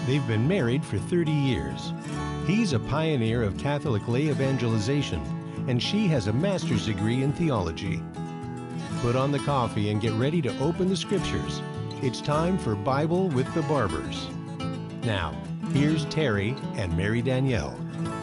They've been married for 30 years. He's a pioneer of Catholic lay evangelization, and she has a master's degree in theology. Put on the coffee and get ready to open the scriptures. It's time for Bible with the Barbers. Now, here's Terry and Mary Danielle.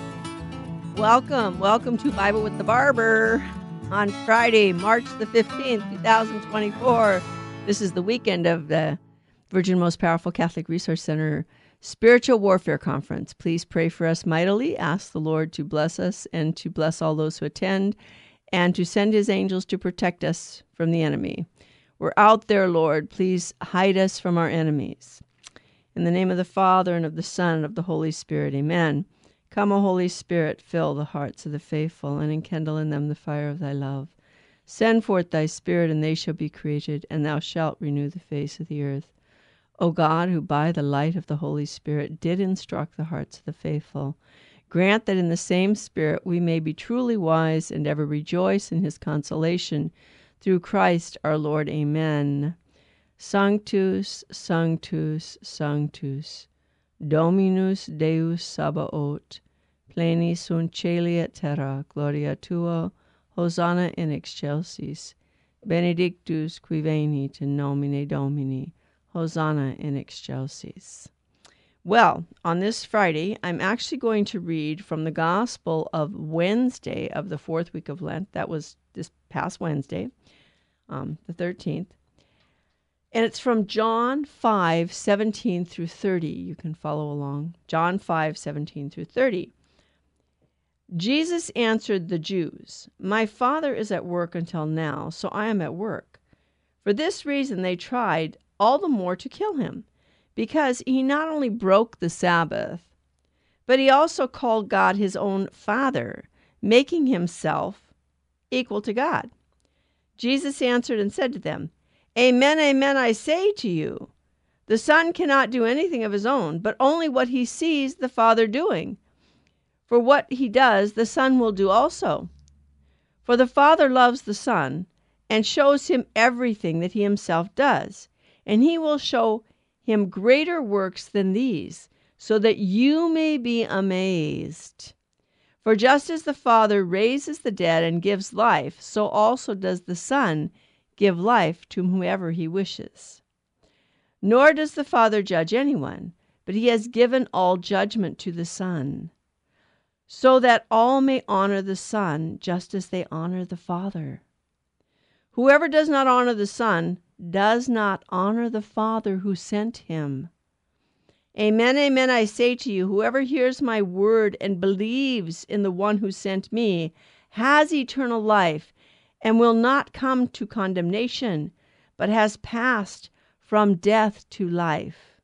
Welcome to Bible with the Barber on Friday, March the 15th, 2024. This is the weekend of the Virgin Most Powerful Catholic Resource Center Spiritual Warfare Conference. Please pray for us mightily. Ask the Lord to bless us and to bless all those who attend and to send his angels to protect us from the enemy. We're out there, Lord. Please hide us from our enemies. In the name of the Father, and of the Son, and of the Holy Spirit. Amen. Come, O Holy Spirit, fill the hearts of the faithful, and enkindle in them the fire of thy love. Send forth thy Spirit, and they shall be created, and thou shalt renew the face of the earth. O God, who by the light of the Holy Spirit did instruct the hearts of the faithful, grant that in the same Spirit we may be truly wise and ever rejoice in his consolation. Through Christ our Lord. Amen. Sanctus, Sanctus, Sanctus, Dominus Deus Sabaoth, pleni sunt caeli et terra, gloria tua, Hosanna in excelsis, benedictus qui venit in nomine Domini, Hosanna in excelsis. Well, on this Friday, I'm actually going to read from the Gospel of Wednesday of the fourth week of Lent. That was this past Wednesday, the 13th. And it's from John 5:17 through 30. You can follow along. John 5:17 through 30. Jesus answered the Jews, "My Father is at work until now, so I am at work." For this reason they tried all the more to kill him, because he not only broke the Sabbath, but he also called God his own Father, making himself equal to God. Jesus answered and said to them, "Amen, amen, I say to you, the Son cannot do anything of his own, but only what he sees the Father doing. For what he does, the Son will do also. For the Father loves the Son, and shows him everything that he himself does, and he will show him greater works than these, so that you may be amazed. For just as the Father raises the dead and gives life, so also does the Son give life to whomever he wishes. Nor does the Father judge anyone, but he has given all judgment to the Son, so that all may honor the Son just as they honor the Father. Whoever does not honor the Son does not honor the Father who sent him. Amen, amen, I say to you, whoever hears my word and believes in the one who sent me has eternal life and will not come to condemnation, but has passed from death to life.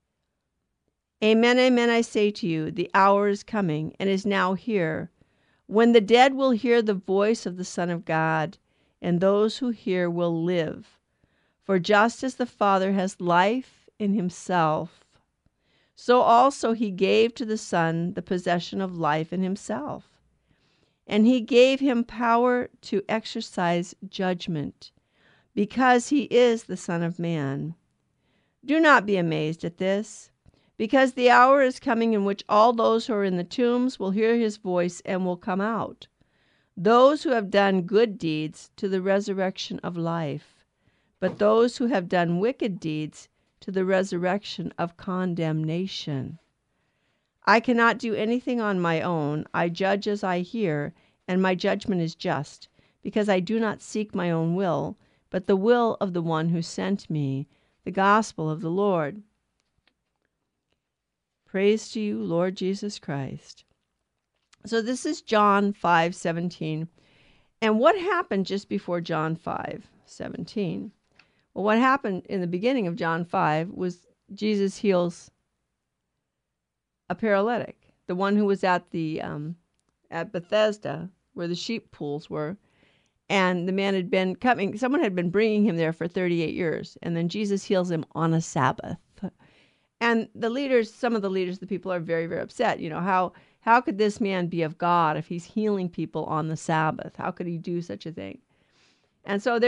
Amen, amen, I say to you, the hour is coming and is now here, when the dead will hear the voice of the Son of God, and those who hear will live. For just as the Father has life in himself, so also he gave to the Son the possession of life in himself. And he gave him power to exercise judgment, because he is the Son of Man. Do not be amazed at this, because the hour is coming in which all those who are in the tombs will hear his voice and will come out, those who have done good deeds to the resurrection of life, but those who have done wicked deeds to the resurrection of condemnation. I cannot do anything on my own. I judge as I hear, and my judgment is just, because I do not seek my own will, but the will of the one who sent me." The Gospel of the Lord. Praise to you, Lord Jesus Christ. So this is John 5:17. And what happened just before John 5:17? Well, what happened in the beginning of John 5 was Jesus heals a paralytic, the one who was at the at Bethesda, where the sheep pools were, and the man had been coming. Someone had been bringing him there for 38 years, and then Jesus heals him on a Sabbath. And the leaders, some of the leaders of the people, are very, very upset. You know, how could this man be of God if he's healing people on the Sabbath? How could he do such a thing? And so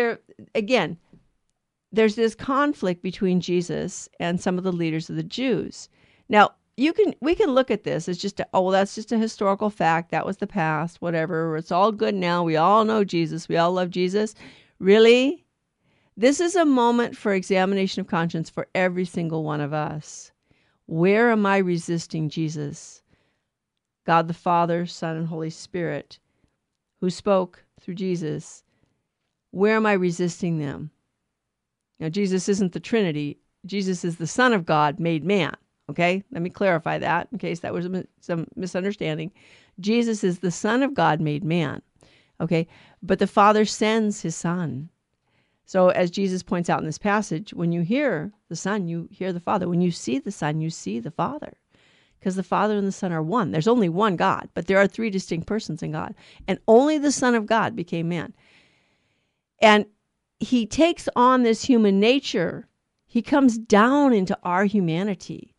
there's this conflict between Jesus and some of the leaders of the Jews. Now, we can look at this as just, that's just a historical fact. That was the past, whatever. It's all good now. We all know Jesus. We all love Jesus. Really? This is a moment for examination of conscience for every single one of us. Where am I resisting Jesus? God the Father, Son, and Holy Spirit, who spoke through Jesus. Where am I resisting them? Now, Jesus isn't the Trinity. Jesus is the Son of God made man. Okay? Let me clarify that in case that was some misunderstanding. Jesus is the Son of God made man. Okay? But the Father sends his Son. So as Jesus points out in this passage, when you hear the Son, you hear the Father. When you see the Son, you see the Father. Because the Father and the Son are one. There's only one God, but there are three distinct persons in God. And only the Son of God became man. And he takes on this human nature. He comes down into our humanity.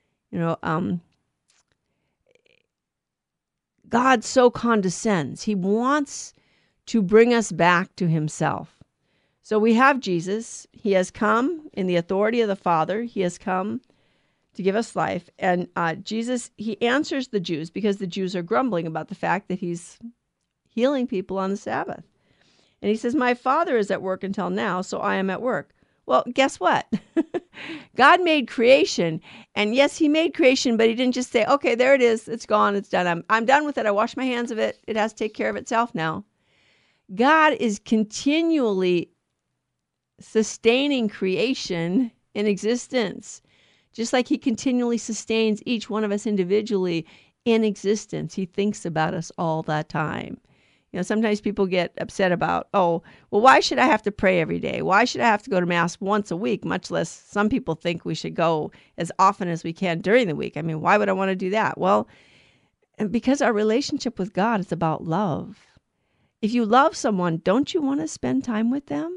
God so condescends. He wants to bring us back to himself. So we have Jesus. He has come in the authority of the Father. He has come to give us life. And Jesus, he answers the Jews because the Jews are grumbling about the fact that he's healing people on the Sabbath. And he says, my Father is at work until now, so I am at work. Well, guess what? God made creation. And yes, he made creation, but he didn't just say, okay, there it is. It's gone. It's done. I'm done with it. I wash my hands of it. It has to take care of itself now. God is continually sustaining creation in existence, just like he continually sustains each one of us individually in existence. He thinks about us all that time. Sometimes people get upset about, why should I have to pray every day? Why should I have to go to Mass once a week? Much less some people think we should go as often as we can during the week. I mean, why would I want to do that? Well, because our relationship with God is about love. If you love someone, don't you want to spend time with them?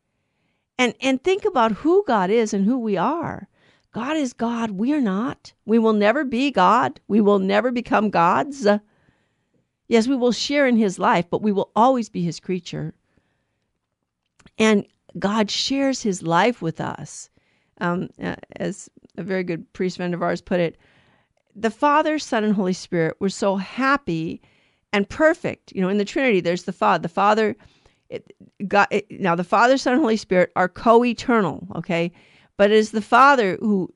And think about who God is and who we are. God is God. We are not. We will never be God. We will never become gods. Yes, we will share in his life, but we will always be his creature. And God shares his life with us. As a very good priest friend of ours put it, the Father, Son, and Holy Spirit were so happy and perfect. In the Trinity, there's the Father. The Father... now, the Father, Son, and Holy Spirit are co-eternal, okay? But it is the Father who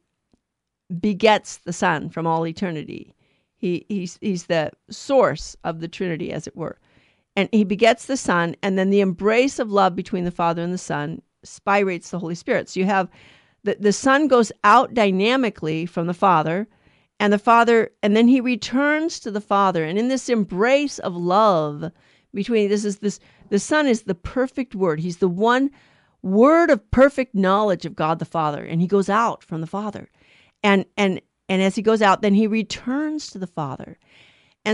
begets the Son from all eternity. He's the source of the Trinity, as it were. And he begets the Son, and then the embrace of love between the Father and the Son spirates the Holy Spirit. So you have the Son goes out dynamically from the Father, and then he returns to the Father. And in this embrace of love between, the Son is the perfect Word. He's the one word of perfect knowledge of God the Father. And he goes out from the Father. And as he goes out, then he returns to the Father. And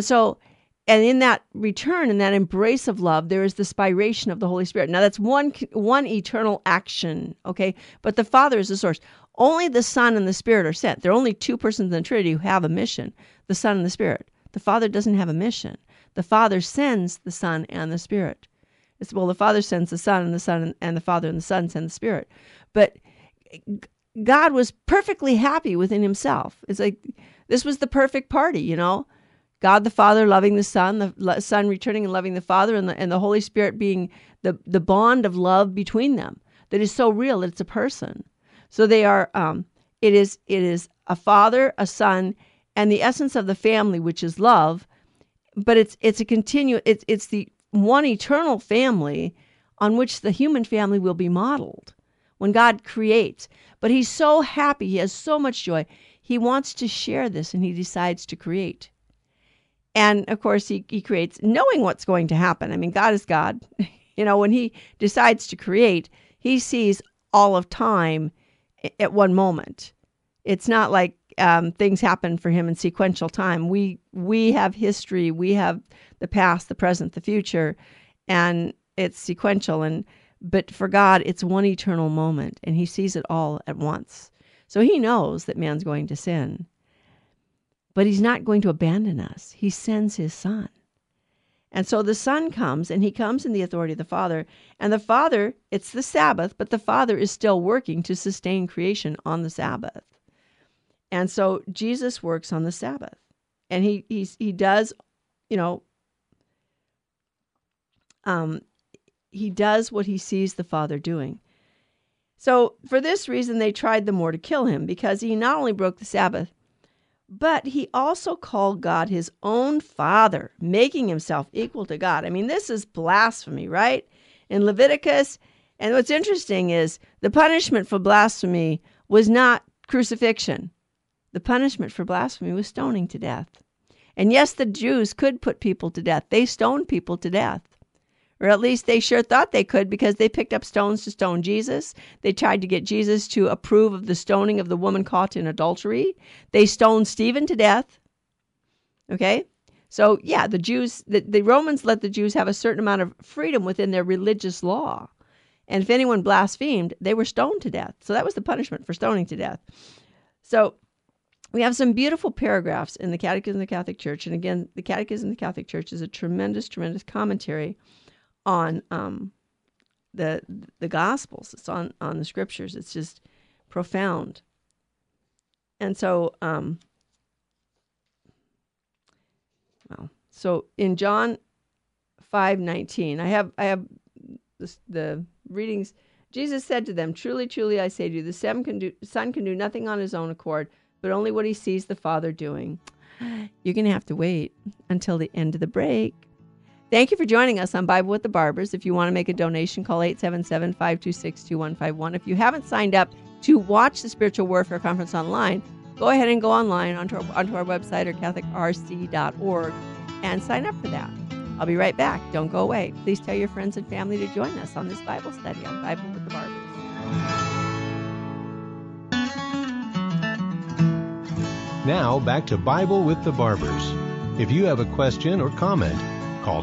in that return, in that embrace of love, there is the spiration of the Holy Spirit. Now that's one eternal action, okay? But the Father is the source. Only the Son and the Spirit are sent. There are only two persons in the Trinity who have a mission, the Son and the Spirit. The Father doesn't have a mission. The Father sends the Son and the Spirit. The Father sends the Son, and the Father and the Son send the Spirit. But God was perfectly happy within himself. It's like this was the perfect party, God the Father loving the Son, the Son returning and loving the Father, and the Holy Spirit being the bond of love between them that is so real that it's a person. So they are. It is a Father, a Son, and the essence of the family, which is love. But it's the one eternal family on which the human family will be modeled when God creates. But he's so happy. He has so much joy. He wants to share this, and he decides to create. And, of course, he creates knowing what's going to happen. I mean, God is God. When he decides to create, he sees all of time at one moment. It's not like things happen for him in sequential time. We have history. We have the past, the present, the future, and it's sequential. But for God, it's one eternal moment, and he sees it all at once. So he knows that man's going to sin. But he's not going to abandon us. He sends his Son. And so the Son comes, and he comes in the authority of the Father. And the Father, it's the Sabbath, but the Father is still working to sustain creation on the Sabbath. And so Jesus works on the Sabbath. And he does, he does what he sees the Father doing. So for this reason, they tried the more to kill him, because he not only broke the Sabbath, but he also called God his own Father, making himself equal to God. I mean, this is blasphemy, right? In Leviticus, and what's interesting is the punishment for blasphemy was not crucifixion. The punishment for blasphemy was stoning to death. And yes, the Jews could put people to death. They stoned people to death. Or at least they sure thought they could, because they picked up stones to stone Jesus. They tried to get Jesus to approve of the stoning of the woman caught in adultery. They stoned Stephen to death. Okay? So, yeah, the Romans let the Jews have a certain amount of freedom within their religious law. And if anyone blasphemed, they were stoned to death. So that was the punishment for stoning to death. So we have some beautiful paragraphs in the Catechism of the Catholic Church. And again, the Catechism of the Catholic Church is a tremendous, tremendous commentary on the Gospels. It's on the Scriptures. It's just profound. And so, so in John 5:19, I have the readings. Jesus said to them, "Truly, truly, I say to you, the Son can do nothing on his own accord, but only what he sees the Father doing." You're going to have to wait until the end of the break. Thank you for joining us on Bible with the Barbers. If you want to make a donation, call 877-526-2151. If you haven't signed up to watch the Spiritual Warfare Conference online, go ahead and go online onto our website or catholicrc.org and sign up for that. I'll be right back. Don't go away. Please tell your friends and family to join us on this Bible study on Bible with the Barbers. Now, back to Bible with the Barbers. If you have a question or comment, call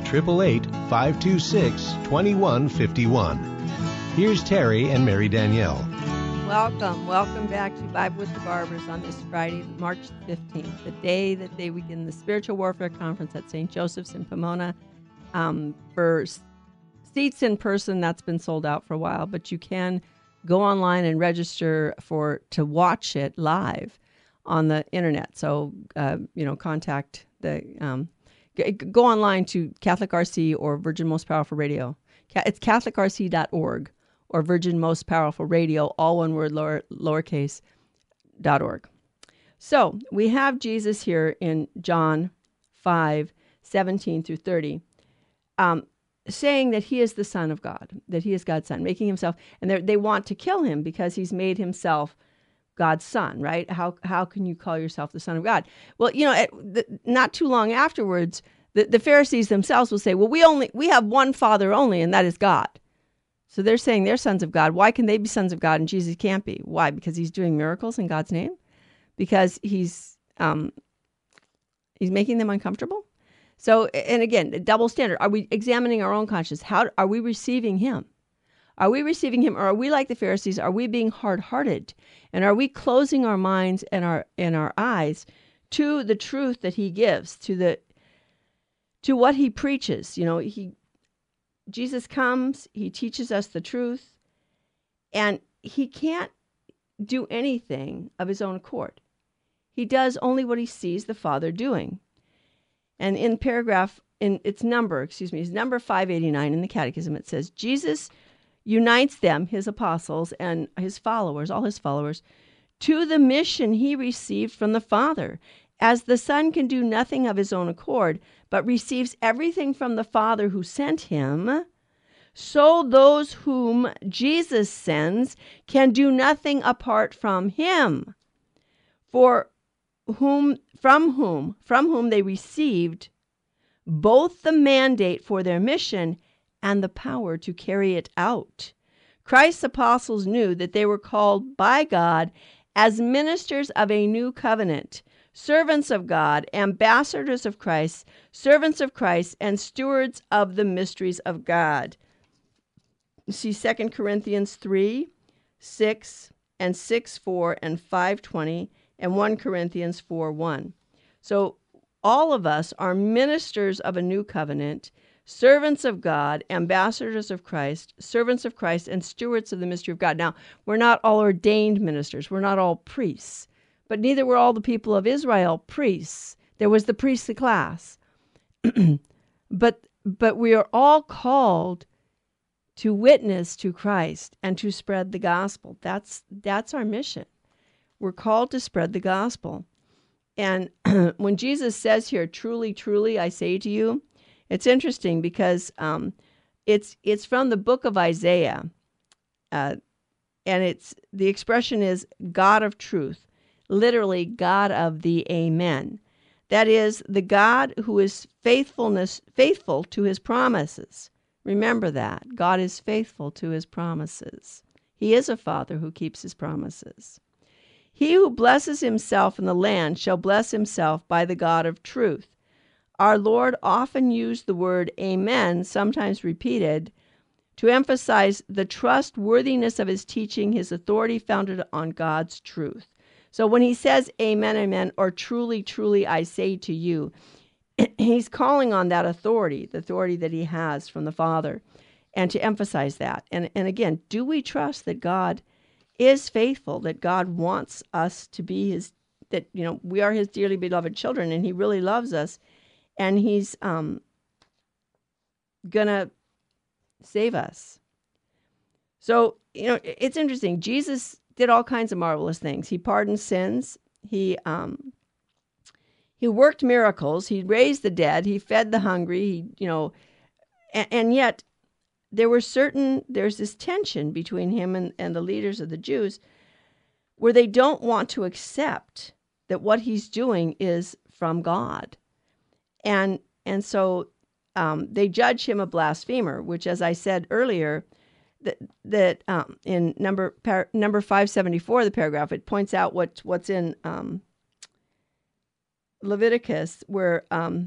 888-526-2151. Here's Terry and Mary Danielle. Welcome back to Bible with the Barbers on this Friday, March 15th, the day that they begin the Spiritual Warfare Conference at St. Joseph's in Pomona. For seats in person, that's been sold out for a while, but you can go online and register to watch it live on the internet. So, contact the... Go online to Catholic RC or Virgin Most Powerful Radio. It's catholicrc.org or Virgin Most Powerful Radio, all one word, lowercase, .org. So we have Jesus here in John 5:17 through 30, saying that he is the Son of God, that he is God's Son, making himself, and they want to kill him because he's made himself God's Son, right? How can you call yourself the Son of God? Well, not too long afterwards, the Pharisees themselves will say, well, we have one Father only, and that is God. So they're saying they're sons of God. Why can they be sons of God and Jesus can't be? Why? Because he's doing miracles in God's name? Because he's making them uncomfortable? So, and again, double standard. Are we examining our own conscience? How are we receiving him? Are we receiving him, or are we like the Pharisees? Are we being hard-hearted? And are we closing our minds and our eyes to the truth that he gives, to what he preaches? Jesus comes, he teaches us the truth, and he can't do anything of his own accord. He does only what he sees the Father doing. And in number 589 in the Catechism, it says, Jesus unites them, his apostles and his followers, all his followers, to the mission he received from the Father. As the Son can do nothing of his own accord, but receives everything from the Father who sent him, so those whom Jesus sends can do nothing apart from him. From whom they received both the mandate for their mission and the power to carry it out. Christ's apostles knew that they were called by God as ministers of a new covenant, servants of God, ambassadors of Christ, servants of Christ, and stewards of the mysteries of God. See 2 Corinthians 3, 6, and 6:4, and 5:20, and 1 Corinthians 4:1. So all of us are ministers of a new covenant, servants of God, ambassadors of Christ, servants of Christ, and stewards of the mystery of God. Now, we're not all ordained ministers. We're not all priests. but neither were all the people of Israel priests. There was the priestly class. But we are all called to witness to Christ and to spread the gospel. That's our mission. We're called to spread the gospel. And when Jesus says here, truly, truly, I say to you, it's interesting because it's from the book of Isaiah. And the expression is God of truth, literally God of the Amen. That is, the God who is faithful to his promises. Remember that. God is faithful to his promises. He is a Father who keeps his promises. He who blesses himself in the land shall bless himself by the God of truth. Our Lord often used the word amen, sometimes repeated, to emphasize the trustworthiness of his teaching, his authority founded on God's truth. So when he says amen, amen, or truly, truly, I say to you, he's calling on that authority, the authority that he has from the Father, and to emphasize that. And again, do we trust that God is faithful, that God wants us to be his, that, we are his dearly beloved children, and he really loves us, and he's going to save us. So, it's interesting. Jesus did all kinds of marvelous things. He pardoned sins. He worked miracles. He raised the dead. He fed the hungry. And yet there's this tension between him and the leaders of the Jews where they don't want to accept that what he's doing is from God. And so they judge him a blasphemer, which, as I said earlier, that in number 574, the paragraph, it points out what's in Leviticus, where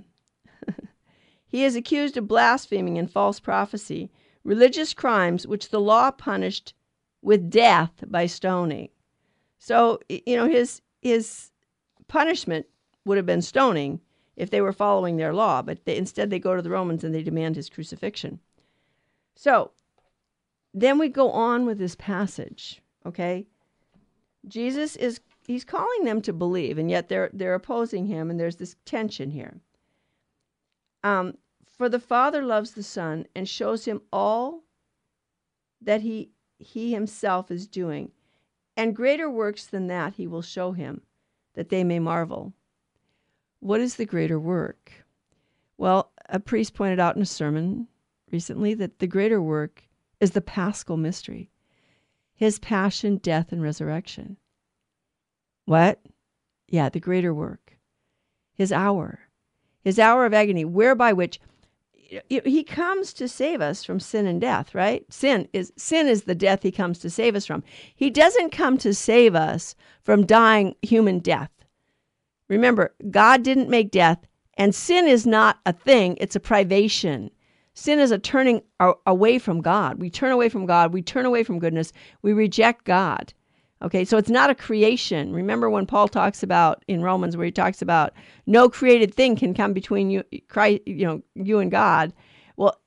he is accused of blaspheming and false prophecy, religious crimes which the law punished with death by stoning. So, his punishment would have been stoning if they were following their law, but instead they go to the Romans and they demand his crucifixion. So, then we go on with this passage, okay? Jesus he's calling them to believe, and yet they're opposing him, and there's this tension here. For the Father loves the Son and shows him all that he himself is doing, and greater works than that he will show him, that they may marvel. What is the greater work? Well, a priest pointed out in a sermon recently that the greater work is the Paschal mystery, his passion, death, and resurrection. What? Yeah, the greater work. His hour of agony, whereby which he comes to save us from sin and death, right? Sin is the death he comes to save us from. He doesn't come to save us from dying human death. Remember, God didn't make death, and sin is not a thing, it's a privation. Sin is a turning away from God. We turn away from God. We turn away from goodness. We reject God. Okay, so it's not a creation. Remember when Paul talks about in Romans, where he talks about no created thing can come between you and God. Well,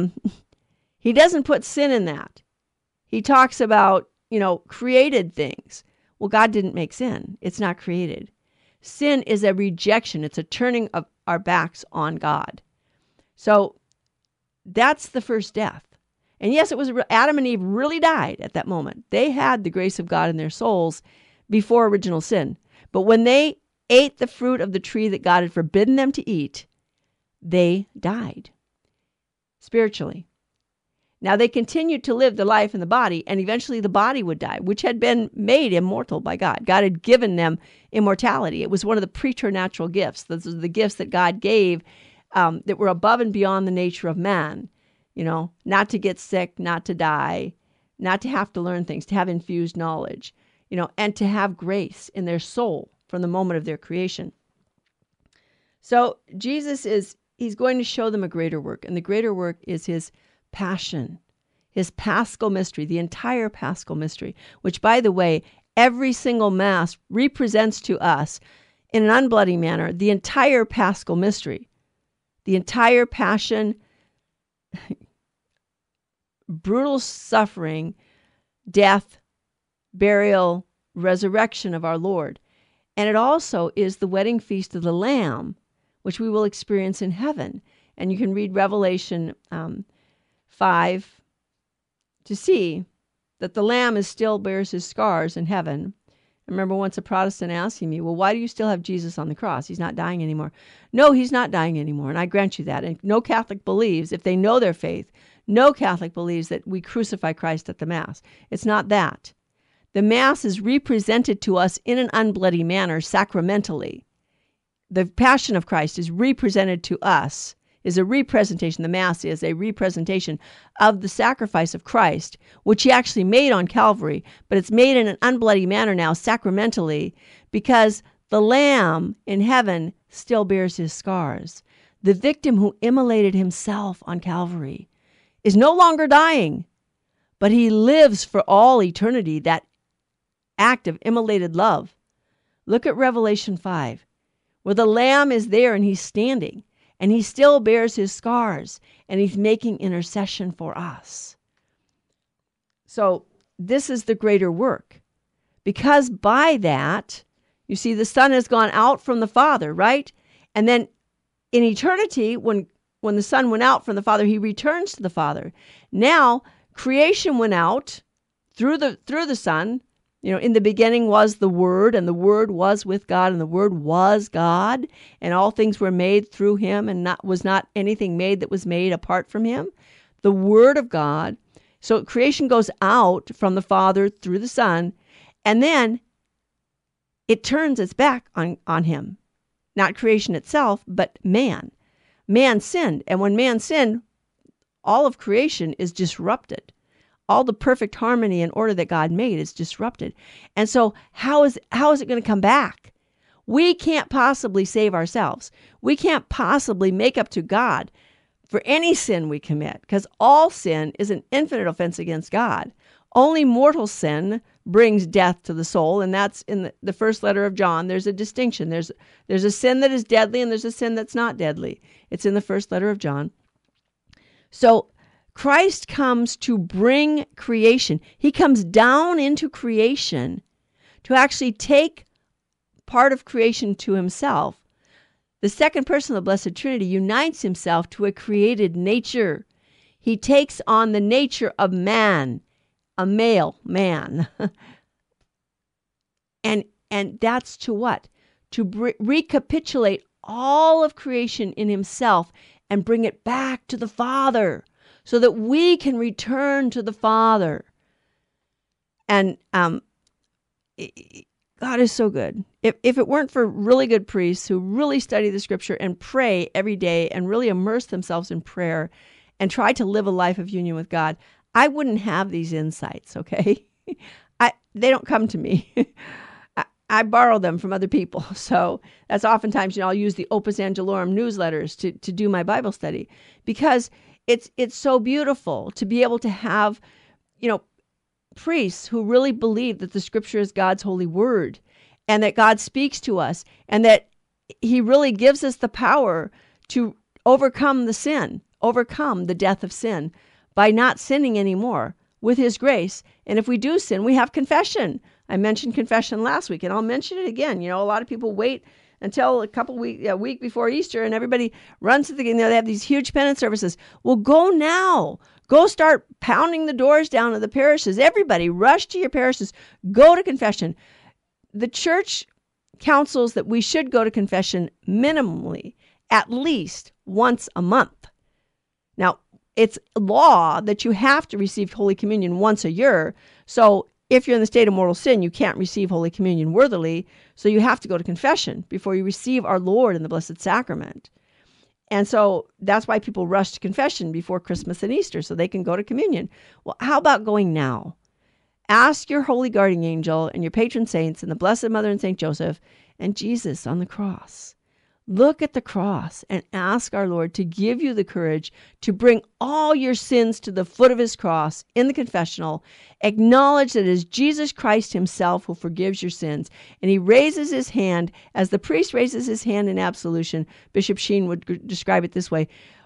he doesn't put sin in that. He talks about, created things. Well, God didn't make sin. It's not created. Sin is a rejection. It's a turning of our backs on God. So that's the first death. And yes, it was Adam and Eve really died at that moment. They had the grace of God in their souls before original sin. But when they ate the fruit of the tree that God had forbidden them to eat, they died spiritually. Now they continued to live the life in the body, and eventually the body would die, which had been made immortal by God. God had given them immortality. It was one of the preternatural gifts. Those are the gifts that God gave that were above and beyond the nature of man. Not to get sick, not to die, not to have to learn things, to have infused knowledge, and to have grace in their soul from the moment of their creation. So Jesus he's going to show them a greater work, and the greater work is his passion, his Paschal mystery, the entire Paschal mystery, which, by the way, every single Mass represents to us in an unbloody manner the entire Paschal mystery, the entire passion, brutal suffering, death, burial, resurrection of our Lord. And it also is the wedding feast of the Lamb, which we will experience in heaven. And you can read Revelation 5 to see that the Lamb still bears his scars in heaven. I remember once a Protestant asking me, well, why do you still have Jesus on the cross? He's not dying anymore. No, he's not dying anymore, and I grant you that. And no Catholic believes, if they know their faith, no Catholic believes that we crucify Christ at the Mass. It's not that. The Mass is represented to us in an unbloody manner, sacramentally. The Passion of Christ is represented to us, is a representation. The Mass is a representation of the sacrifice of Christ, which he actually made on Calvary, but it's made in an unbloody manner now, sacramentally, because the Lamb in heaven still bears his scars. The victim who immolated himself on Calvary is no longer dying, but he lives for all eternity, that act of immolated love. Look at Revelation 5, where the Lamb is there and he's standing, and he still bears his scars, and he's making intercession for us. So this is the greater work, because by that, you see, the Son has gone out from the Father, right? And then in eternity, when the Son went out from the Father, he returns to the Father. Now, creation went out through the Son. You know, in the beginning was the Word, and the Word was with God, and the Word was God, and all things were made through him, and was not anything made that was made apart from him. The Word of God. So creation goes out from the Father through the Son, and then it turns its back on him. Not creation itself, but man. Man sinned, and when man sinned, all of creation is disrupted. All the perfect harmony and order that God made is disrupted. And so how is it going to come back? We can't possibly save ourselves. We can't possibly make up to God for any sin we commit, because all sin is an infinite offense against God. Only mortal sin brings death to the soul, and that's in the first letter of John. There's a distinction. There's a sin that is deadly, and there's a sin that's not deadly. It's in the first letter of John. So Christ comes to bring creation. He comes down into creation to actually take part of creation to himself. The second person of the Blessed Trinity unites himself to a created nature. He takes on the nature of man, a male man. and that's to what? To recapitulate all of creation in himself and bring it back to the Father, so that we can return to the Father. And God is so good. If it weren't for really good priests who really study the Scripture and pray every day and really immerse themselves in prayer and try to live a life of union with God, I wouldn't have these insights, okay? They don't come to me. I borrow them from other people. So that's oftentimes, I'll use the Opus Angelorum newsletters to do my Bible study, because it's so beautiful to be able to have, priests who really believe that the Scripture is God's holy word, and that God speaks to us, and that he really gives us the power to overcome the death of sin by not sinning anymore with his grace. And if we do sin, we have confession. I mentioned confession last week, and I'll mention it again. A lot of people wait until a week before Easter, and everybody runs to they have these huge penance services. Well, go now. Go start pounding the doors down of the parishes. Everybody rush to your parishes. Go to confession. The church counsels that we should go to confession minimally at least once a month. Now, it's law that you have to receive Holy Communion once a year. So if you're in the state of mortal sin, you can't receive Holy Communion worthily. So you have to go to confession before you receive our Lord in the Blessed Sacrament. And so that's why people rush to confession before Christmas and Easter, so they can go to communion. Well, how about going now? Ask your holy guardian angel and your patron saints and the Blessed Mother and St. Joseph and Jesus on the cross. Look at the cross and ask our Lord to give you the courage to bring all your sins to the foot of his cross in the confessional. Acknowledge that it is Jesus Christ himself who forgives your sins. And he raises his hand, as the priest raises his hand in absolution. Bishop Sheen would describe it this way.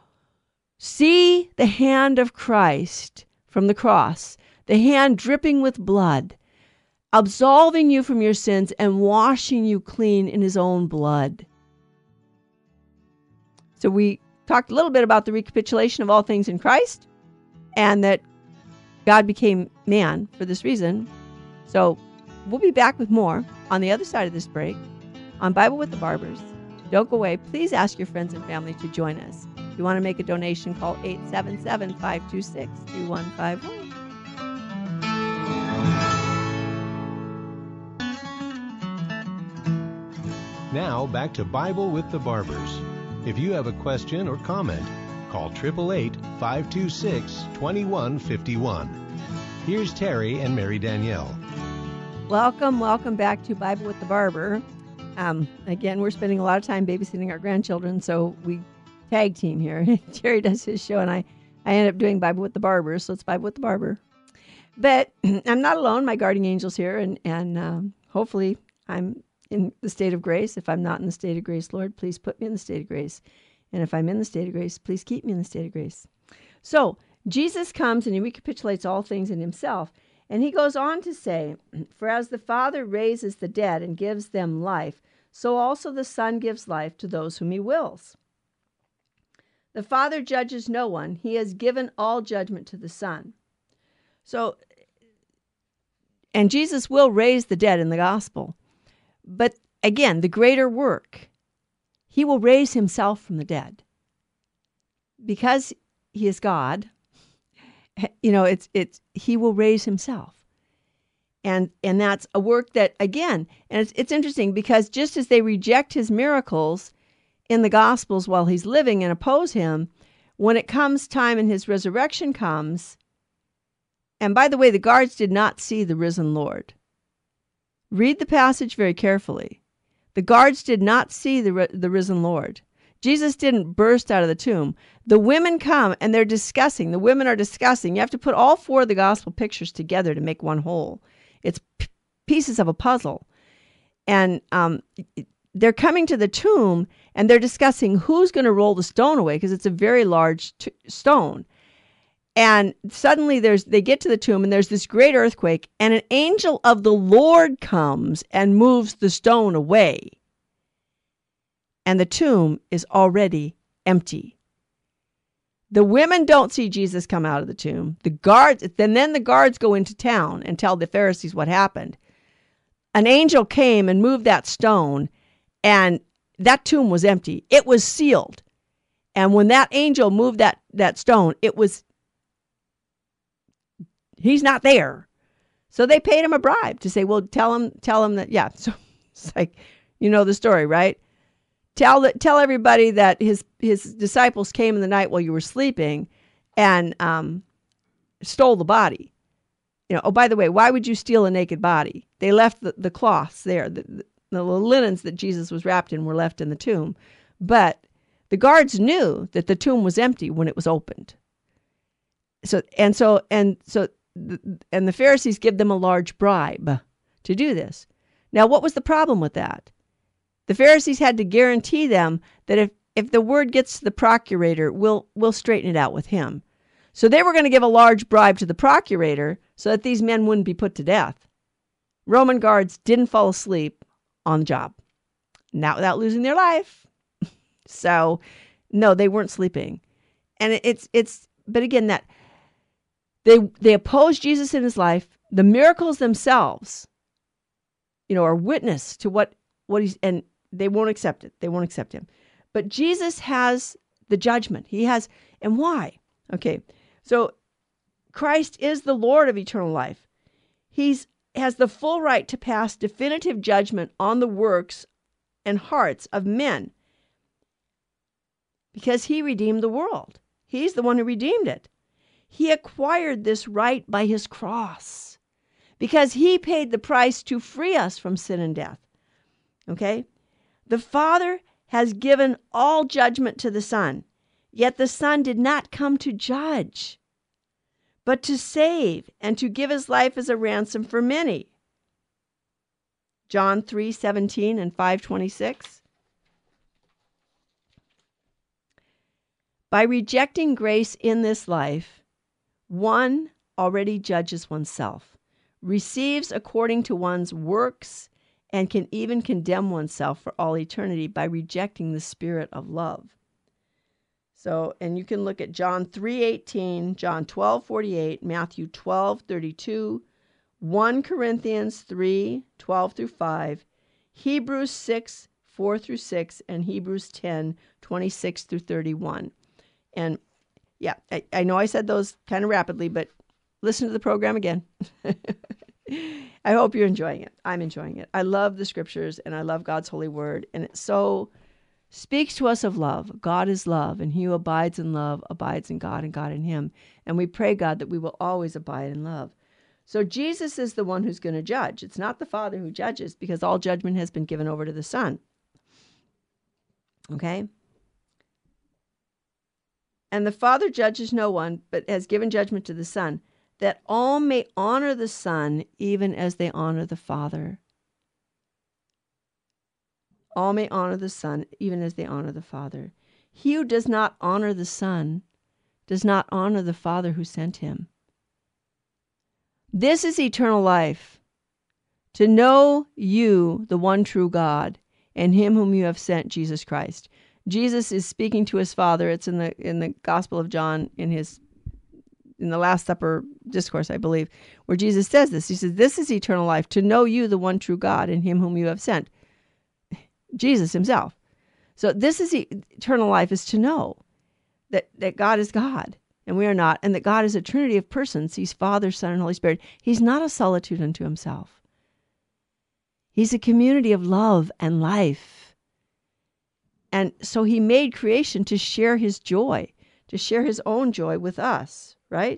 See the hand of Christ from the cross, the hand dripping with blood. absolving you from your sins and washing you clean in his own blood. So we talked a little bit about the recapitulation of all things in Christ, and that God became man for this reason. So we'll be back with more on the other side of this break on Bible with the Barbers. Don't go away. Please ask your friends and family to join us. If you want to make a donation, call 877-526-2151. Now back to Bible with the Barbers. If you have a question or comment, call 888-526-2151. Here's Terry and Mary Danielle. Welcome back to Bible with the Barber. Again, we're spending a lot of time babysitting our grandchildren, so we tag team here. Terry does his show, and I end up doing Bible with the Barber, so it's Bible with the Barber. But I'm not alone. My guardian angel's here, and hopefully I'm in the state of grace. If I'm not in the state of grace, Lord, please put me in the state of grace. And if I'm in the state of grace, please keep me in the state of grace. So Jesus comes and he recapitulates all things in himself. And he goes on to say, for as the Father raises the dead and gives them life, so also the Son gives life to those whom he wills. The Father judges no one. He has given all judgment to the Son. So, and Jesus will raise the dead in the gospel. But again, the greater work, he will raise himself from the dead. Because he is God, he will raise himself. And that's a work that, again, and it's interesting because just as they reject his miracles in the Gospels while he's living and oppose him, when it comes time and his resurrection comes, and by the way, the guards did not see the risen Lord. Read the passage very carefully. The guards did not see the risen Lord. Jesus didn't burst out of the tomb. The women come and they're discussing. The women are discussing. You have to put all four of the gospel pictures together to make one whole. It's pieces of a puzzle. And they're coming to the tomb and they're discussing who's going to roll the stone away because it's a very large stone. And suddenly they get to the tomb and there's this great earthquake and an angel of the Lord comes and moves the stone away. And the tomb is already empty. The women don't see Jesus come out of the tomb. The guards go into town and tell the Pharisees what happened. An angel came and moved that stone and that tomb was empty. It was sealed. And when that angel moved that stone, he's not there. So they paid him a bribe to say, well, tell him that, yeah. So it's like, you know the story, right? Tell everybody that his disciples came in the night while you were sleeping and stole the body. Oh, by the way, why would you steal a naked body? They left the cloths there. The linens that Jesus was wrapped in were left in the tomb. But the guards knew that the tomb was empty when it was opened. So the Pharisees give them a large bribe to do this. Now, what was the problem with that? The Pharisees had to guarantee them that if the word gets to the procurator, we'll straighten it out with him. So they were going to give a large bribe to the procurator so that these men wouldn't be put to death. Roman guards didn't fall asleep on the job, not without losing their life. So, no, they weren't sleeping. And but again, that they oppose Jesus in his life. The miracles themselves, are witness to what he's, and they won't accept it. They won't accept him. But Jesus has the judgment. He has, and why? Okay, so Christ is the Lord of eternal life. He has the full right to pass definitive judgment on the works and hearts of men because he redeemed the world. He's the one who redeemed it. He acquired this right by his cross because he paid the price to free us from sin and death. Okay? The Father has given all judgment to the Son, yet the Son did not come to judge, but to save and to give his life as a ransom for many. John 3:17 and 5:26. By rejecting grace in this life, one already judges oneself. receives according to one's works, and can even condemn oneself for all eternity by rejecting the spirit of love. So, and you can look at John 3:18, John 12:48, Matthew 12:32, 1 Corinthians 3:12 through 5, Hebrews 6:4 through 6, and Hebrews 10:26 through 31. And yeah, I know I said those kind of rapidly, but listen to the program again. I hope you're enjoying it. I'm enjoying it. I love the scriptures and I love God's holy word. And it so speaks to us of love. God is love, and he who abides in love abides in God and God in him. And we pray, God, that we will always abide in love. So Jesus is the one who's going to judge. It's not the Father who judges, because all judgment has been given over to the Son. Okay? And the Father judges no one, but has given judgment to the Son, that all may honor the Son even as they honor the Father. All may honor the Son even as they honor the Father. He who does not honor the Son does not honor the Father who sent him. This is eternal life, to know you, the one true God, and him whom you have sent, Jesus Christ. Jesus is speaking to his Father. It's in the Gospel of John, in the Last Supper discourse, I believe, where Jesus says this. He says, this is eternal life, to know you, the one true God, and him whom you have sent. Jesus himself. So this is eternal life, is to know that God is God and we are not, and that God is a trinity of persons. He's Father, Son, and Holy Spirit. He's not a solitude unto himself. He's a community of love and life. And so he made creation to share his joy, to share his own joy with us, right?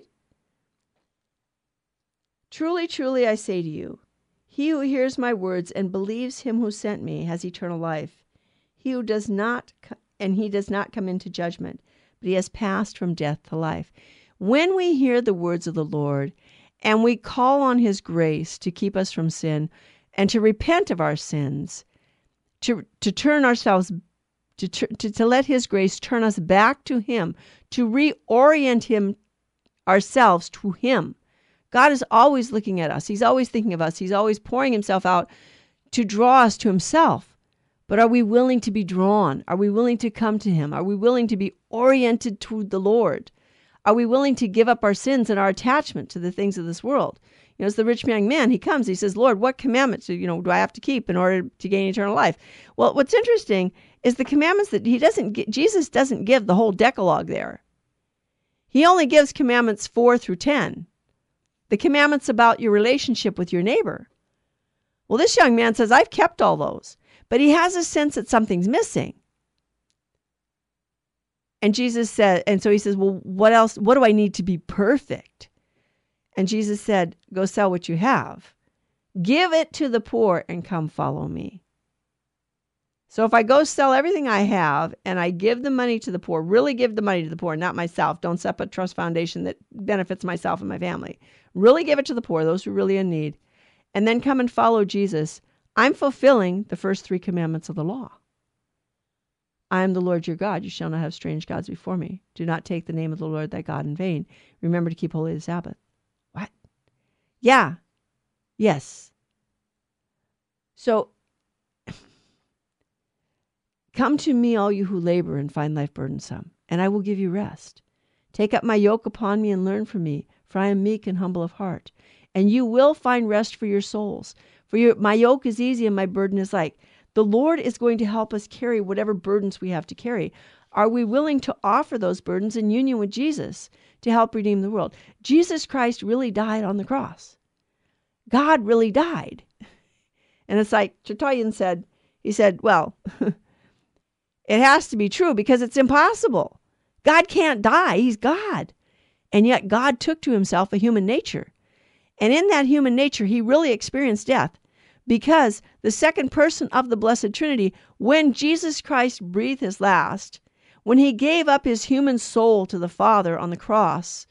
Truly, truly, I say to you, he who hears my words and believes him who sent me has eternal life. He who does not, and he does not come into judgment, but he has passed from death to life. When we hear the words of the Lord and we call on his grace to keep us from sin and to repent of our sins, to turn ourselves, to let his grace turn us back to him, to reorient ourselves to him. God is always looking at us. He's always thinking of us. He's always pouring himself out to draw us to himself. But are we willing to be drawn? Are we willing to come to him? Are we willing to be oriented to the Lord? Are we willing to give up our sins and our attachment to the things of this world? As the rich young man, he comes, he says, Lord, what commandments do I have to keep in order to gain eternal life? Well, what's interesting is the commandments that Jesus doesn't give the whole Decalogue there. He only gives commandments 4 through 10. The commandments about your relationship with your neighbor. Well, this young man says, I've kept all those, but he has a sense that something's missing. And Jesus said, and so he says, well, what else? What do I need to be perfect? And Jesus said, go sell what you have. Give it to the poor and come follow me. So if I go sell everything I have and I give the money to the poor, really give the money to the poor, not myself. Don't set up a trust foundation that benefits myself and my family. Really give it to the poor, those who are really in need. And then come and follow Jesus. I'm fulfilling the first 3 commandments of the law. I am the Lord your God. You shall not have strange gods before me. Do not take the name of the Lord thy God in vain. Remember to keep holy the Sabbath. What? Yeah. Yes. So, come to me, all you who labor and find life burdensome, and I will give you rest. Take up my yoke upon me and learn from me, for I am meek and humble of heart, and you will find rest for your souls. For my yoke is easy and my burden is light. The Lord is going to help us carry whatever burdens we have to carry. Are we willing to offer those burdens in union with Jesus to help redeem the world? Jesus Christ really died on the cross. God really died. And it's like Tertullian said, he said, well, it has to be true because it's impossible. God can't die. He's God. And yet God took to himself a human nature. And in that human nature, he really experienced death because the second person of the Blessed Trinity, when Jesus Christ breathed his last, when he gave up his human soul to the Father on the cross,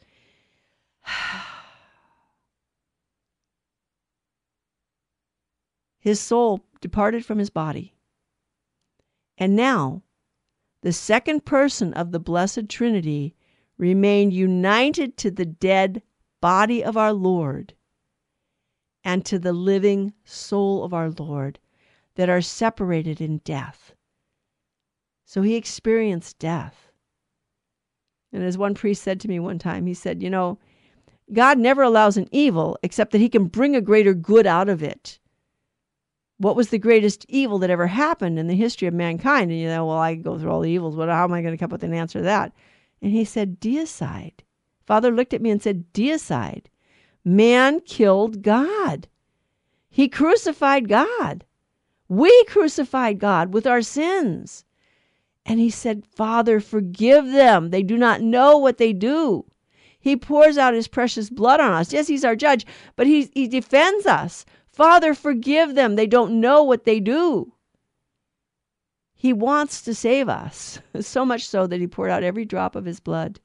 his soul departed from his body. And now, the second person of the Blessed Trinity remained united to the dead body of our Lord and to the living soul of our Lord that are separated in death. So he experienced death. And as one priest said to me one time, he said, God never allows an evil except that he can bring a greater good out of it. What was the greatest evil that ever happened in the history of mankind? And I go through all the evils. How am I going to come up with an answer to that? And he said, deicide. Father looked at me and said, deicide. Man killed God. He crucified God. We crucified God with our sins. And he said, Father, forgive them. They do not know what they do. He pours out his precious blood on us. Yes, he's our judge, but he defends us. Father, forgive them. They don't know what they do. He wants to save us, so much so that he poured out every drop of his blood.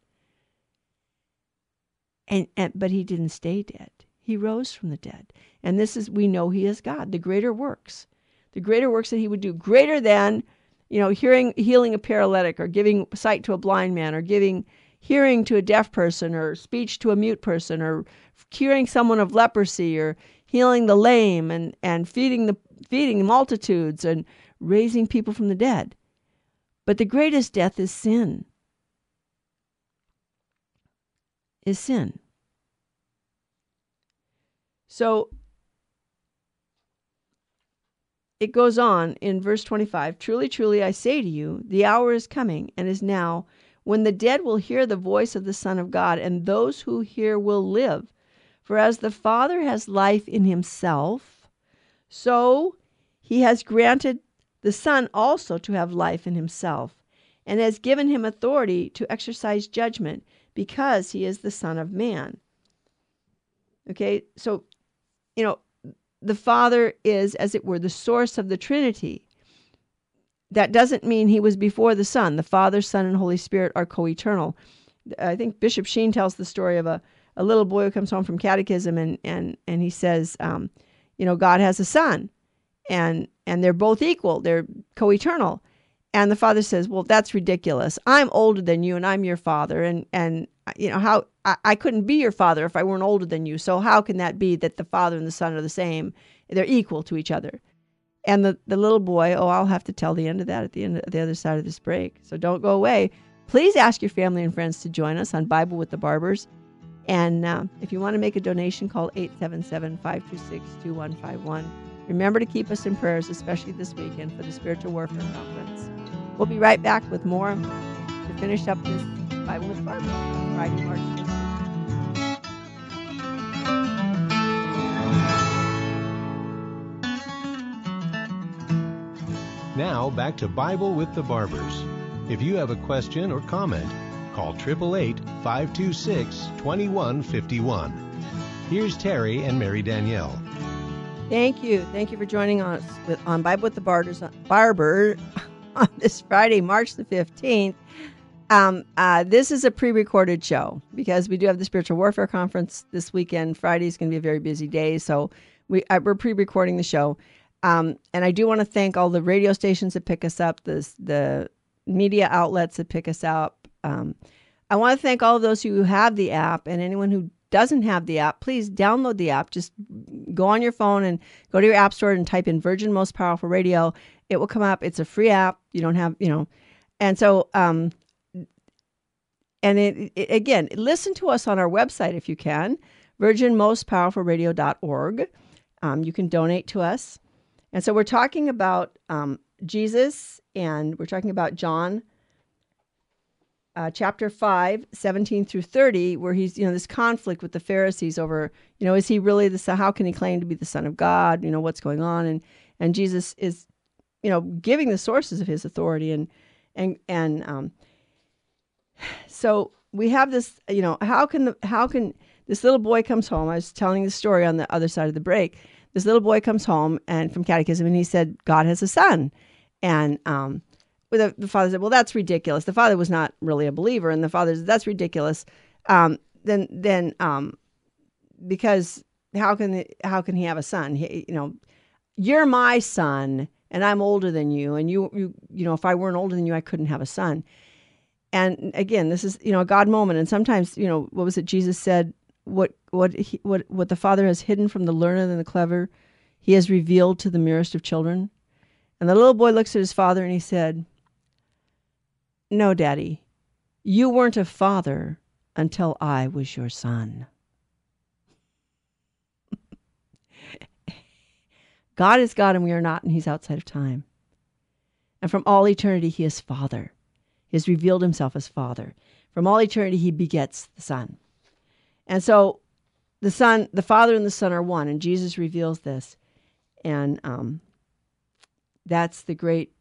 But he didn't stay dead. He rose from the dead. And we know he is God. The greater works that he would do, greater than, healing a paralytic, or giving sight to a blind man, or giving hearing to a deaf person, or speech to a mute person, or curing someone of leprosy, or healing the lame, and feeding the multitudes, and raising people from the dead. But the greatest death is sin. So it goes on in verse 25, truly, truly, I say to you, the hour is coming and is now when the dead will hear the voice of the Son of God, and those who hear will live. For as the Father has life in himself, so he has granted the Son also to have life in himself, and has given him authority to exercise judgment, because he is the Son of Man. Okay, so, the Father is, as it were, the source of the Trinity. That doesn't mean he was before the Son. The Father, Son, and Holy Spirit are co-eternal. I think Bishop Sheen tells the story of a little boy who comes home from catechism, and he says, God has a son, and they're both equal. They're co-eternal. And the father says, well, that's ridiculous. I'm older than you, and I'm your father. And how I couldn't be your father if I weren't older than you. So how can that be that the Father and the Son are the same? They're equal to each other. And the little boy, I'll have to tell the end of that at the other side of this break. So don't go away. Please ask your family and friends to join us on Bible with the Barbers. And if you want to make a donation, call 877-526-2151. Remember to keep us in prayers, especially this weekend for the Spiritual Warfare Conference. We'll be right back with more to finish up this Bible with Barbers on Friday, March 15th. Now back to Bible with the Barbers. If you have a question or comment, call 888-526-2151. Here's Terry and Mary Danielle. Thank you. Thank you for joining us on Bible with the Barber on this Friday, March the 15th. This is a pre-recorded show because we do have the Spiritual Warfare Conference this weekend. Friday is going to be a very busy day, so we're pre-recording the show. And I do want to thank all the radio stations that pick us up, the media outlets that pick us up. I want to thank all of those who have the app, and anyone who doesn't have the app, please download the app. Just go on your phone and go to your app store and type in Virgin Most Powerful Radio. It will come up. It's a free app. You don't have, and so, and again, listen to us on our website if you can, virginmostpowerfulradio.org. You can donate to us. And so we're talking about Jesus, and we're talking about John chapter 5, 17 through 30, where he's, this conflict with the Pharisees over, is he really the son? How can he claim to be the Son of God? What's going on? And Jesus is, giving the sources of his authority. So we have this, how can this little boy comes home? I was telling the story on the other side of the break. This little boy comes home and from catechism, and he said, God has a son. And the father said, well, that's ridiculous. The father was not really a believer. And the father said, that's ridiculous. Then because how can he have a son? You're my son and I'm older than you. And you if I weren't older than you, I couldn't have a son. And again, this is, a God moment. And sometimes, what was it Jesus said? what the Father has hidden from the learned and the clever, he has revealed to the merest of children. And the little boy looks at his father and he said, "No, Daddy, you weren't a father until I was your son." God is God and we are not, and he's outside of time. And from all eternity, he is Father. He has revealed himself as Father. From all eternity, he begets the Son. And so the Father and the Son are one, and Jesus reveals this. And that's the great,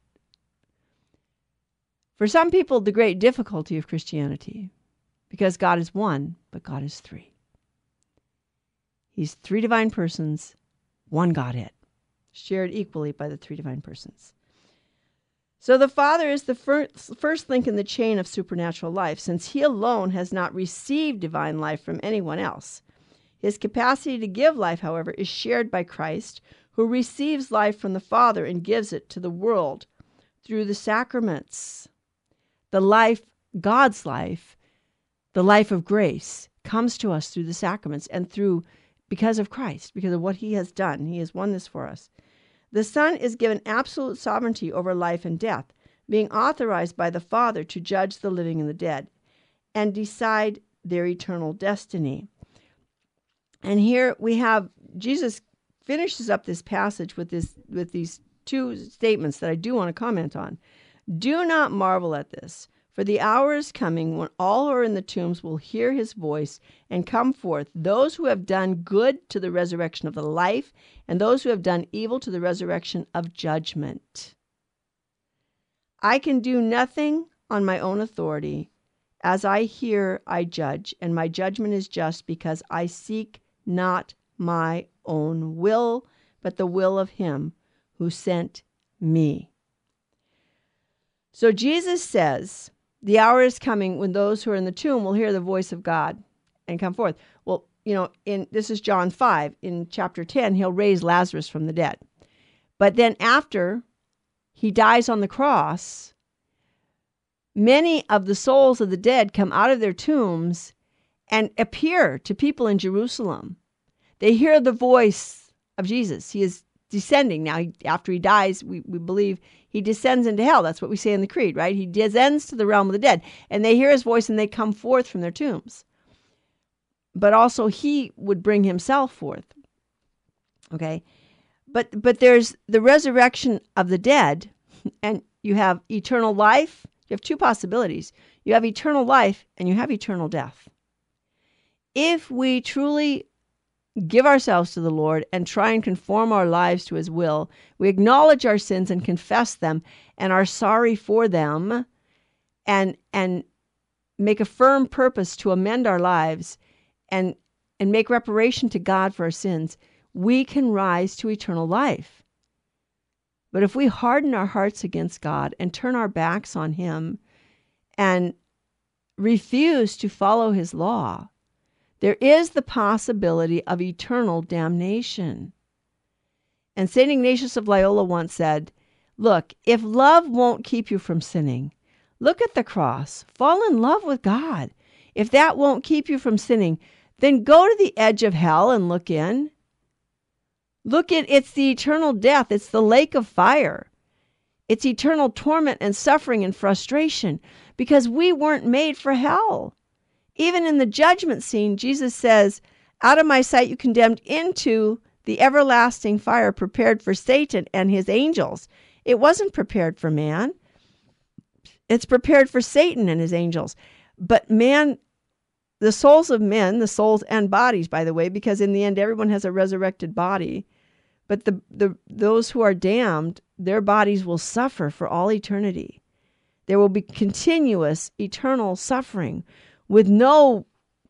for some people, the great difficulty of Christianity. Because God is one, but God is three. He's three divine persons, one Godhead, shared equally by the three divine persons. So the Father is the first link in the chain of supernatural life, since he alone has not received divine life from anyone else. His capacity to give life, however, is shared by Christ, who receives life from the Father and gives it to the world through the sacraments. The life, God's life, the life of grace, comes to us through the sacraments and because of Christ, because of what he has done. He has won this for us. The Son is given absolute sovereignty over life and death, being authorized by the Father to judge the living and the dead and decide their eternal destiny. And here we have, Jesus finishes up this passage with these two statements that I do want to comment on. "Do not marvel at this, for the hour is coming when all who are in the tombs will hear his voice and come forth, those who have done good to the resurrection of the life, and those who have done evil to the resurrection of judgment. I can do nothing on my own authority. As I hear, I judge, and my judgment is just, because I seek not my own will, but the will of him who sent me." So Jesus says, the hour is coming when those who are in the tomb will hear the voice of God and come forth. Well, this is John 5. In chapter 10, he'll raise Lazarus from the dead. But then after he dies on the cross, many of the souls of the dead come out of their tombs and appear to people in Jerusalem. They hear the voice of Jesus. He is descending. Now, after he dies, we believe he descends into hell. That's what we say in the Creed, right? He descends to the realm of the dead. And they hear his voice and they come forth from their tombs. But also he would bring himself forth. Okay? But there's the resurrection of the dead, and you have eternal life. You have two possibilities. You have eternal life and you have eternal death. If we truly give ourselves to the Lord and try and conform our lives to his will, we acknowledge our sins and confess them and are sorry for them, and make a firm purpose to amend our lives and make reparation to God for our sins, we can rise to eternal life. But if we harden our hearts against God and turn our backs on him and refuse to follow his law, there is the possibility of eternal damnation. And St. Ignatius of Loyola once said, "Look, if love won't keep you from sinning, look at the cross. Fall in love with God. If that won't keep you from sinning, then go to the edge of hell and look in. It's the eternal death. It's the lake of fire. It's eternal torment and suffering and frustration, because we weren't made for hell. Even in the judgment scene, Jesus says, 'Out of my sight you condemned into the everlasting fire prepared for Satan and his angels.' It wasn't prepared for man. It's prepared for Satan and his angels. But man, the souls of men, the souls and bodies, by the way, because in the end everyone has a resurrected body, but those who are damned, their bodies will suffer for all eternity. There will be continuous eternal suffering with no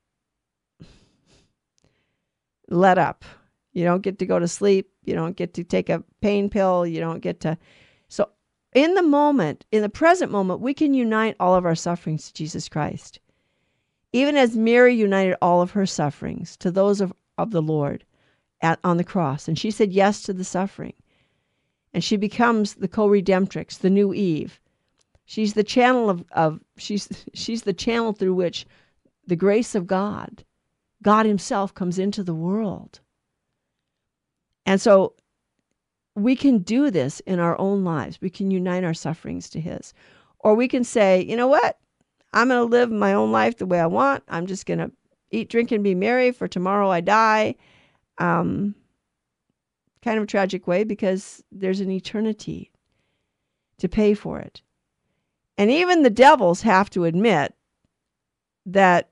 let up. You don't get to go to sleep. You don't get to take a pain pill. You don't get to. So in the present moment, we can unite all of our sufferings to Jesus Christ. Even as Mary united all of her sufferings to those of the Lord on the cross. And she said yes to the suffering. And she becomes the co-redemptrix, the new Eve. She's the channel she's the channel through which the grace of God God himself comes into the world. And so we can do this in our own lives. We can unite our sufferings to his. Or we can say, you know what? I'm going to live my own life the way I want. I'm just going to eat, drink, and be merry, for tomorrow I die. Kind of a tragic way, because there's an eternity to pay for it. And even the devils have to admit that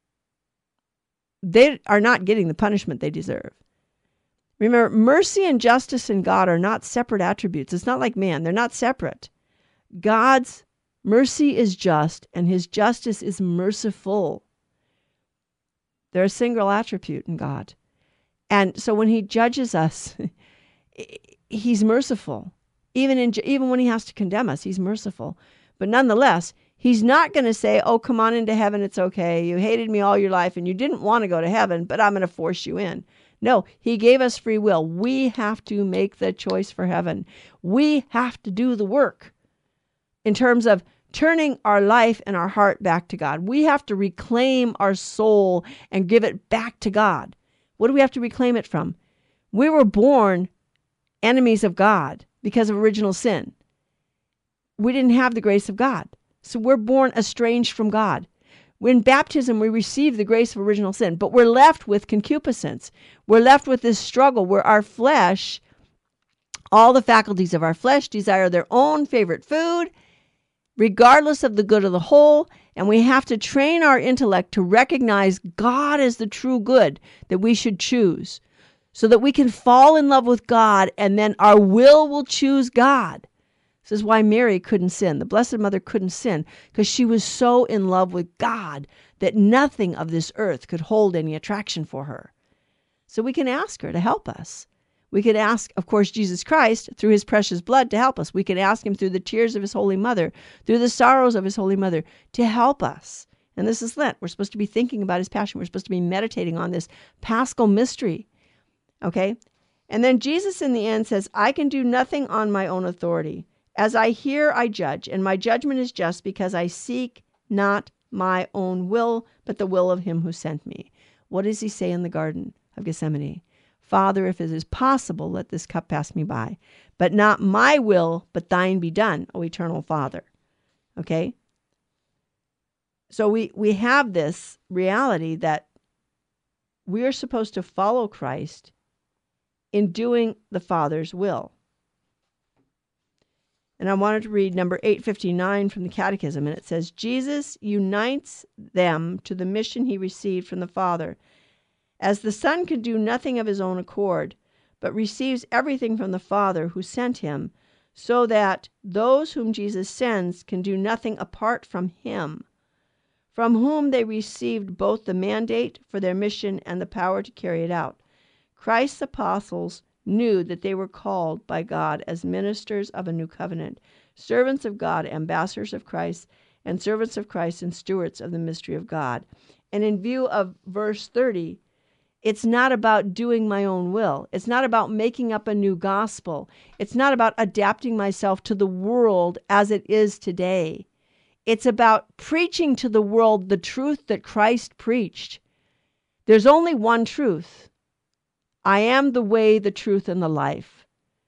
they are not getting the punishment they deserve. Remember, mercy and justice in God are not separate attributes. It's not like man. They're not separate. God's mercy is just, and his justice is merciful. They're a single attribute in God. And so when he judges us, he's merciful. Even when he has to condemn us, he's merciful. But nonetheless, he's not going to say, oh, come on into heaven, it's okay. You hated me all your life and you didn't want to go to heaven, but I'm going to force you in. No, he gave us free will. We have to make the choice for heaven. We have to do the work in terms of turning our life and our heart back to God. We have to reclaim our soul and give it back to God. What do we have to reclaim it from? We were born enemies of God because of original sin. We didn't have the grace of God. So we're born estranged from God. In baptism, we receive the grace of original sin, but we're left with concupiscence. We're left with this struggle where our flesh, all the faculties of our flesh desire their own favorite food, regardless of the good of the whole, and we have to train our intellect to recognize God as the true good that we should choose, so that we can fall in love with God, and then our will choose God. This is why Mary couldn't sin. The Blessed Mother couldn't sin, because she was so in love with God that nothing of this earth could hold any attraction for her. So we can ask her to help us. We could ask, of course, Jesus Christ through his precious blood to help us. We could ask him through the tears of his Holy Mother, through the sorrows of his Holy Mother, to help us. And this is Lent. We're supposed to be thinking about his passion. We're supposed to be meditating on this Paschal mystery. Okay? And then Jesus in the end says, I can do nothing on my own authority. As I hear, I judge, and my judgment is just, because I seek not my own will, but the will of him who sent me. What does he say in the Garden of Gethsemane? Father, if it is possible, let this cup pass me by. But not my will, but thine be done, O eternal Father. Okay? So we have this reality that we are supposed to follow Christ in doing the Father's will. And I wanted to read number 859 from the Catechism, and it says, Jesus unites them to the mission he received from the Father. As the Son could do nothing of his own accord, but receives everything from the Father who sent him, so that those whom Jesus sends can do nothing apart from him, from whom they received both the mandate for their mission and the power to carry it out. Christ's apostles knew that they were called by God as ministers of a new covenant, servants of God, ambassadors of Christ, and servants of Christ and stewards of the mystery of God. And in view of verse 30, it's not about doing my own will. It's not about making up a new gospel. It's not about adapting myself to the world as it is today. It's about preaching to the world the truth that Christ preached. There's only one truth. I am the way, the truth, and the life.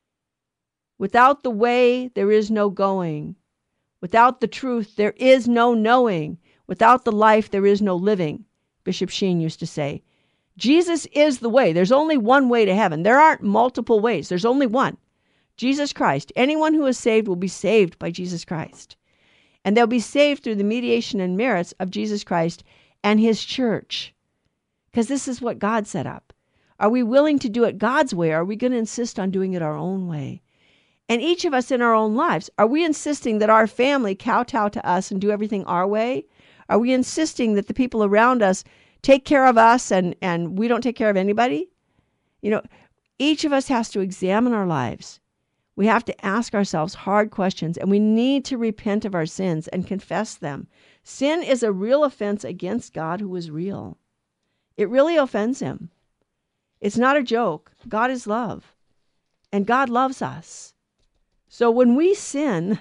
Without the way, there is no going. Without the truth, there is no knowing. Without the life, there is no living, Bishop Sheen used to say. Jesus is the way. There's only one way to heaven. There aren't multiple ways. There's only one. Jesus Christ. Anyone who is saved will be saved by Jesus Christ. And they'll be saved through the mediation and merits of Jesus Christ and his church. Because this is what God set up. Are we willing to do it God's way, or are we going to insist on doing it our own way? And each of us in our own lives, are we insisting that our family kowtow to us and do everything our way? Are we insisting that the people around us take care of us and we don't take care of anybody? You know, each of us has to examine our lives. We have to ask ourselves hard questions, and we need to repent of our sins and confess them. Sin is a real offense against God, who is real. It really offends him. It's not a joke. God is love, and God loves us. So when we sin,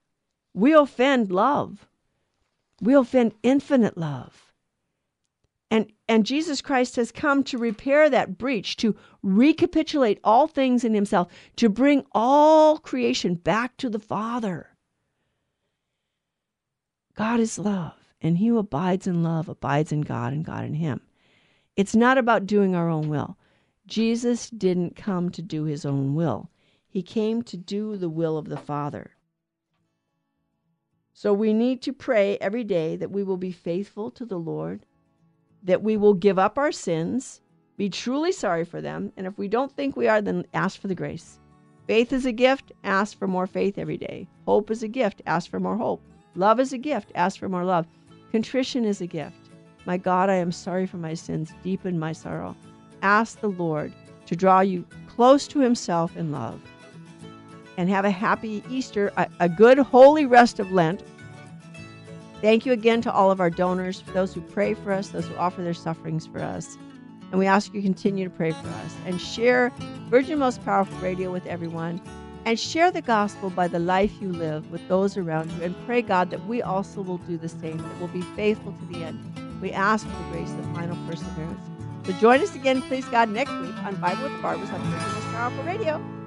we offend love. We offend infinite love. And Jesus Christ has come to repair that breach, to recapitulate all things in himself, to bring all creation back to the Father. God is love, and he who abides in love abides in God and God in him. It's not about doing our own will. Jesus didn't come to do his own will. He came to do the will of the Father. So we need to pray every day that we will be faithful to the Lord, that we will give up our sins, be truly sorry for them, and if we don't think we are, then ask for the grace. Faith is a gift, ask for more faith every day. Hope is a gift, ask for more hope. Love is a gift, ask for more love. Contrition is a gift. My God, I am sorry for my sins, deepen my sorrow. Ask the Lord to draw you close to himself in love. And have a happy Easter, a good holy rest of Lent. Thank you again to all of our donors, for those who pray for us, those who offer their sufferings for us. And we ask you to continue to pray for us. And share Virgin Most Powerful Radio with everyone. And share the gospel by the life you live with those around you. And pray, God, that we also will do the same, that we'll be faithful to the end. We ask for the grace of final perseverance. So join us again, please God, next week on Bible with the Barbers on Virgin Most Powerful Radio.